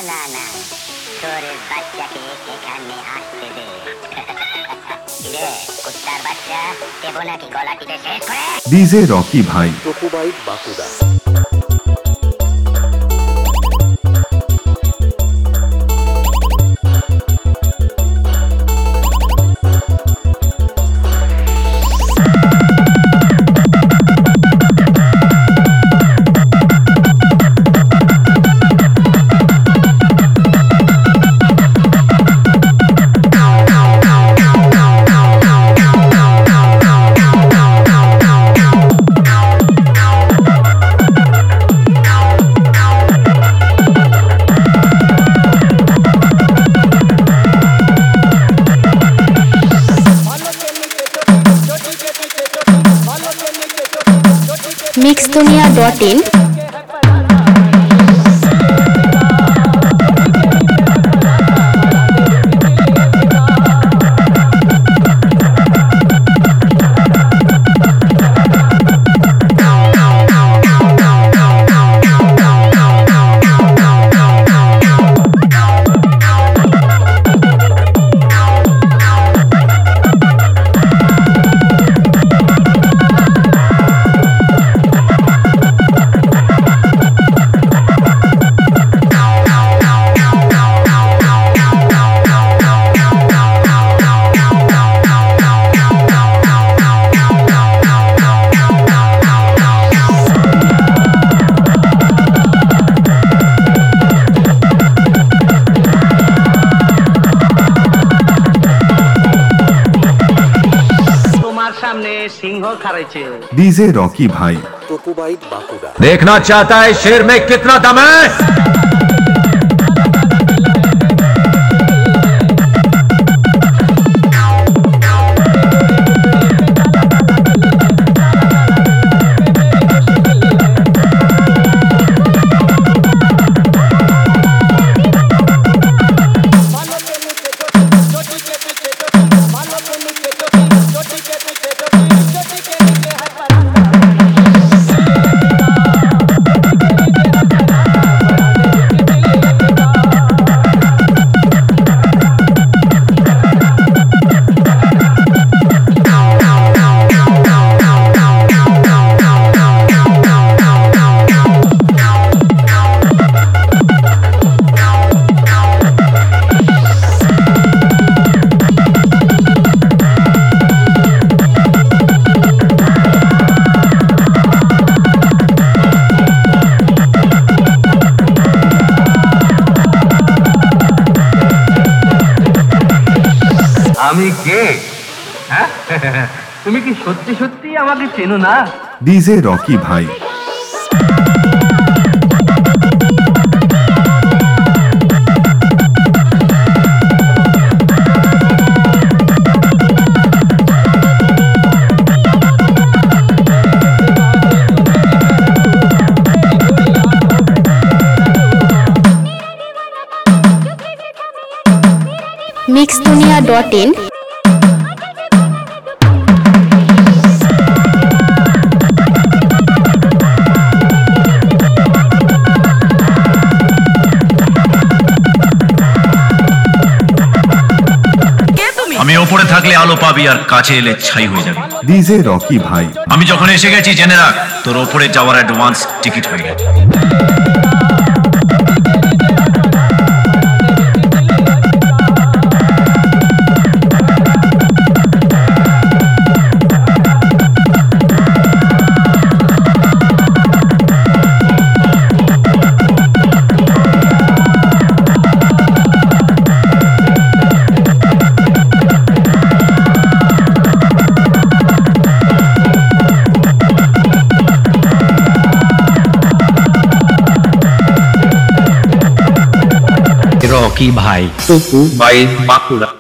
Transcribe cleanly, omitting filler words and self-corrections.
না না, তোর বাচ্চাকে এখানে আসতে দে। রে কুত্তার বাচ্চা, দেবো নাকি গলা টিপে শেষ করে? ডিজে রকি ভাই, টোকোবাইট বাঁকুড়া। mixdunia.in सिंह खड़े डीजे रॉकी भाई, টোকোবাইট বাঁকুড়া। देखना चाहता है शेर में कितना दम है। আমি কে? হ্যাঁ, তুমি কি সত্যি সত্যি আমাকে চেনো না? डीजे रॉकी भाई, mixdunia.in আমি ওপরে থাকলে আলো পাবি আর কাছে এলে ছাই হয়ে যাবে। डीजे रॉकी भाई, আমি যখন এসে গেছি জেনে রাখ, তোর ওপরে যাওয়ার অ্যাডভান্স টিকিট হয়ে গেছে। रॉकी भाई, टोकू बाई बांकुड़ा।